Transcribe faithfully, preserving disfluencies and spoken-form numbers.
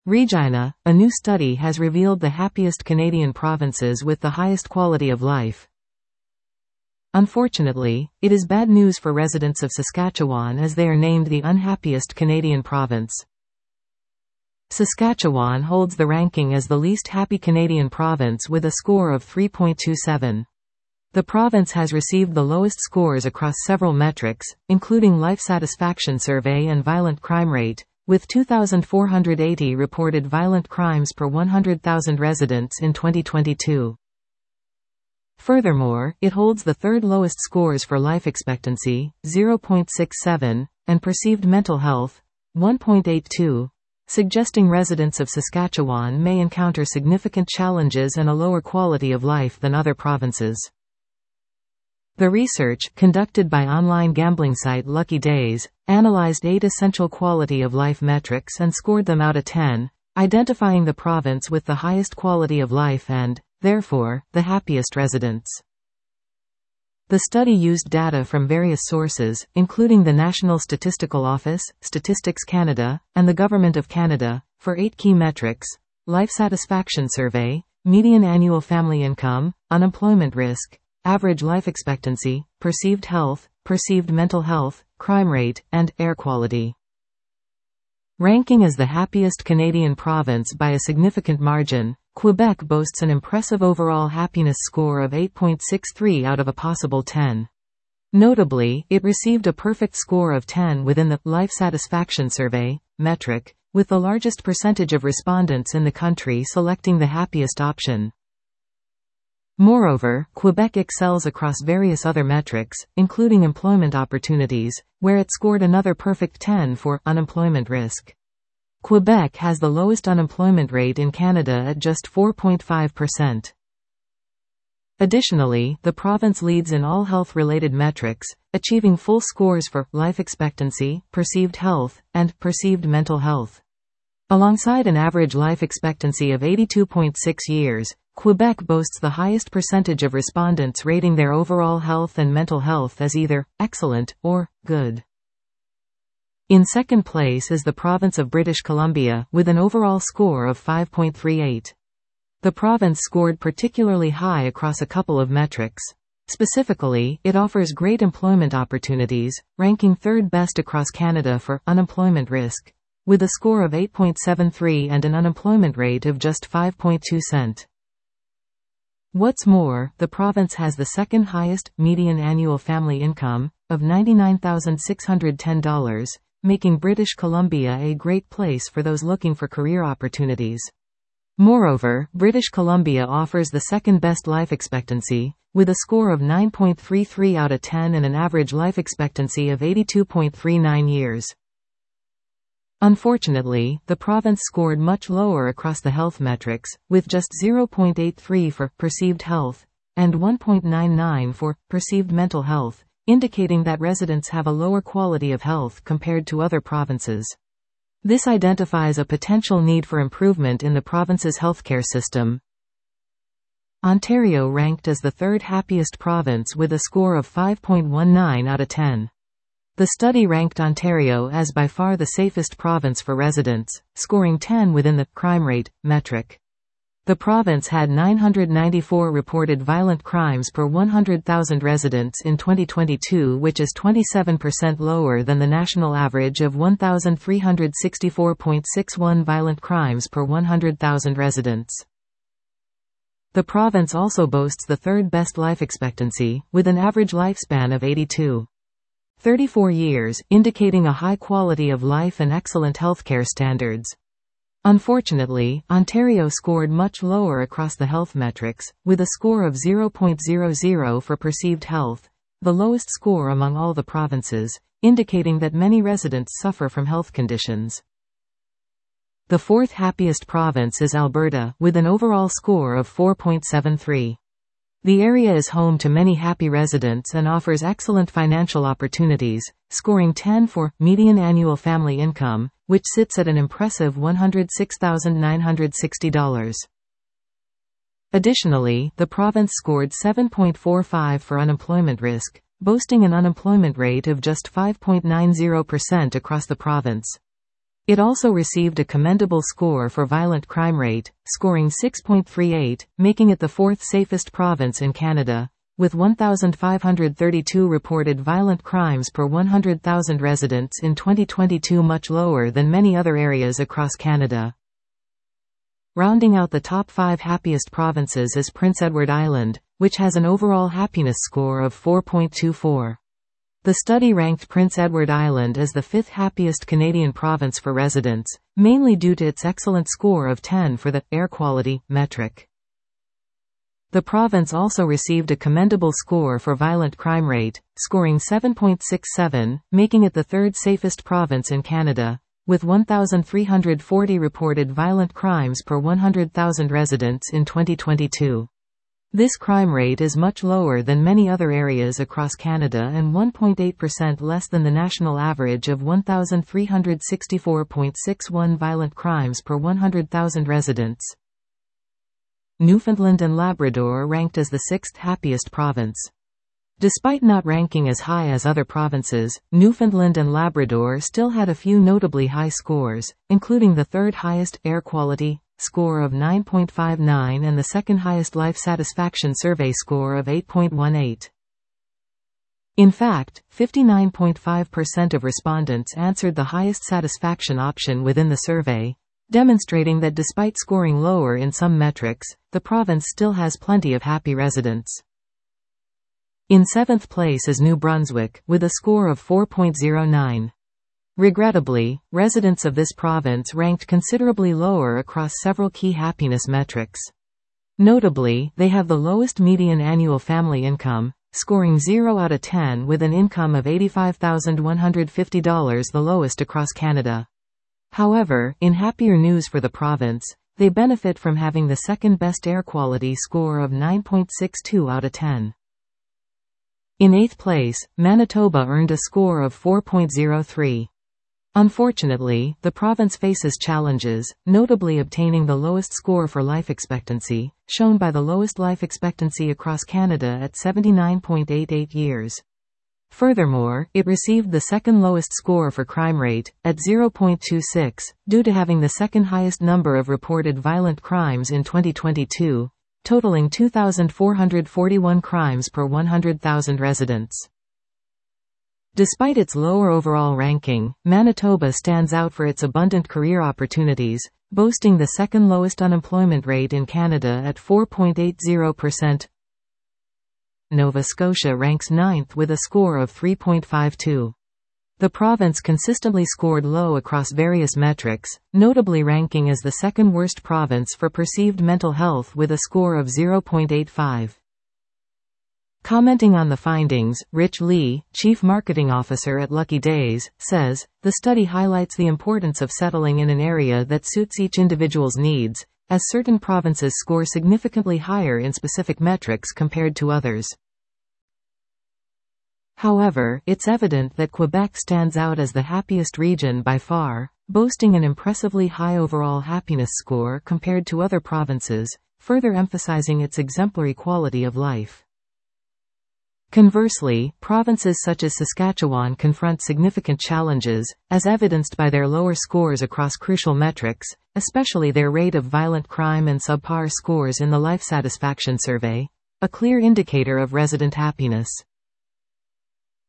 Regina, a new study has revealed the happiest Canadian provinces with the highest quality of life. Unfortunately, it is bad news for residents of Saskatchewan as they are named the unhappiest Canadian province. Saskatchewan holds the ranking as the least happy Canadian province with a score of three point two seven. The province has received the lowest scores across several metrics, including life satisfaction survey and violent crime rate, with two thousand four hundred eighty reported violent crimes per one hundred thousand residents in twenty twenty-two. Furthermore, it holds the third lowest scores for life expectancy, zero point six seven, and perceived mental health, one point eight two, suggesting residents of Saskatchewan may encounter significant challenges and a lower quality of life than other provinces. The research, conducted by online gambling site Lucky Days, analyzed eight essential quality of life metrics and scored them out of ten, identifying the province with the highest quality of life and, therefore, the happiest residents. The study used data from various sources, including the National Statistical Office, Statistics Canada, and the Government of Canada, for eight key metrics: life satisfaction survey, median annual family income, unemployment risk, average life expectancy, perceived health, perceived mental health, crime rate, and air quality. Ranking as the happiest Canadian province by a significant margin, Quebec boasts an impressive overall happiness score of eight point six three out of a possible ten. Notably, it received a perfect score of ten within the life satisfaction survey metric, with the largest percentage of respondents in the country selecting the happiest option. Moreover, Quebec excels across various other metrics, including employment opportunities, where it scored another perfect ten for unemployment risk. Quebec has the lowest unemployment rate in Canada at just four point five percent. Additionally, the province leads in all health-related metrics, achieving full scores for life expectancy, perceived health, and perceived mental health. Alongside an average life expectancy of eighty-two point six years, Quebec boasts the highest percentage of respondents rating their overall health and mental health as either excellent or good. In second place is the province of British Columbia, with an overall score of five point three eight. The province scored particularly high across a couple of metrics. Specifically, it offers great employment opportunities, ranking third best across Canada for unemployment risk, with a score of eight point seven three and an unemployment rate of just five point two percent. What's more, the province has the second highest median annual family income, of ninety-nine thousand six hundred ten dollars, making British Columbia a great place for those looking for career opportunities. Moreover, British Columbia offers the second best life expectancy, with a score of nine point three three out of ten and an average life expectancy of eighty-two point three nine years. Unfortunately, the province scored much lower across the health metrics, with just zero point eight three for perceived health, and one point nine nine for perceived mental health, indicating that residents have a lower quality of health compared to other provinces. This identifies a potential need for improvement in the province's healthcare system. Ontario ranked as the third happiest province with a score of five point one nine out of ten. The study ranked Ontario as by far the safest province for residents, scoring ten within the crime rate metric. The province had nine hundred ninety-four reported violent crimes per one hundred thousand residents in twenty twenty-two, which is twenty-seven percent lower than the national average of one thousand three hundred sixty-four point six one violent crimes per one hundred thousand residents. The province also boasts the third best life expectancy, with an average lifespan of eighty-two point three four years, indicating a high quality of life and excellent healthcare standards. Unfortunately, Ontario scored much lower across the health metrics, with a score of zero point zero zero for perceived health, the lowest score among all the provinces, indicating that many residents suffer from health conditions. The fourth happiest province is Alberta, with an overall score of four point seven three. The area is home to many happy residents and offers excellent financial opportunities, scoring ten for median annual family income, which sits at an impressive one hundred six thousand nine hundred sixty dollars. Additionally, the province scored seven point four five for unemployment risk, boasting an unemployment rate of just five point nine zero percent across the province. It also received a commendable score for violent crime rate, scoring six point three eight, making it the fourth safest province in Canada, with one thousand five hundred thirty-two reported violent crimes per one hundred thousand residents in twenty twenty-two, much lower than many other areas across Canada. Rounding out the top five happiest provinces is Prince Edward Island, which has an overall happiness score of four point two four. The study ranked Prince Edward Island as the fifth happiest Canadian province for residents, mainly due to its excellent score of ten for the air quality metric. The province also received a commendable score for violent crime rate, scoring seven point six seven, making it the third safest province in Canada, with one thousand three hundred forty reported violent crimes per one hundred thousand residents in twenty twenty-two. This crime rate is much lower than many other areas across Canada and one point eight percent less than the national average of one thousand three hundred sixty-four point six one violent crimes per one hundred thousand residents. Newfoundland and Labrador ranked as the sixth happiest province. Despite not ranking as high as other provinces, Newfoundland and Labrador still had a few notably high scores, including the third highest air quality score of nine point five nine and the second highest life satisfaction survey score of eight point one eight. In fact, fifty-nine point five percent of respondents answered the highest satisfaction option within the survey, demonstrating that despite scoring lower in some metrics, the province still has plenty of happy residents. In seventh place is New Brunswick, with a score of four point zero nine. Regrettably, residents of this province ranked considerably lower across several key happiness metrics. Notably, they have the lowest median annual family income, scoring zero out of ten with an income of eighty-five thousand one hundred fifty dollars, the lowest across Canada. However, in happier news for the province, they benefit from having the second best air quality score of nine point six two out of ten. In eighth place, Manitoba earned a score of four point zero three. Unfortunately, the province faces challenges, notably obtaining the lowest score for life expectancy, shown by the lowest life expectancy across Canada at seventy-nine point eight eight years. Furthermore, it received the second lowest score for crime rate, at zero point two six, due to having the second highest number of reported violent crimes in twenty twenty-two, totaling two thousand four hundred forty-one crimes per one hundred thousand residents. Despite its lower overall ranking, Manitoba stands out for its abundant career opportunities, boasting the second lowest unemployment rate in Canada at four point eight zero percent. Nova Scotia ranks ninth with a score of three point five two. The province consistently scored low across various metrics, notably ranking as the second worst province for perceived mental health with a score of zero point eight five. Commenting on the findings, Rich Lee, Chief Marketing Officer at Lucky Days, says, "The study highlights the importance of settling in an area that suits each individual's needs, as certain provinces score significantly higher in specific metrics compared to others." However, it's evident that Quebec stands out as the happiest region by far, boasting an impressively high overall happiness score compared to other provinces, further emphasizing its exemplary quality of life. Conversely, provinces such as Saskatchewan confront significant challenges, as evidenced by their lower scores across crucial metrics, especially their rate of violent crime and subpar scores in the life satisfaction survey, a clear indicator of resident happiness.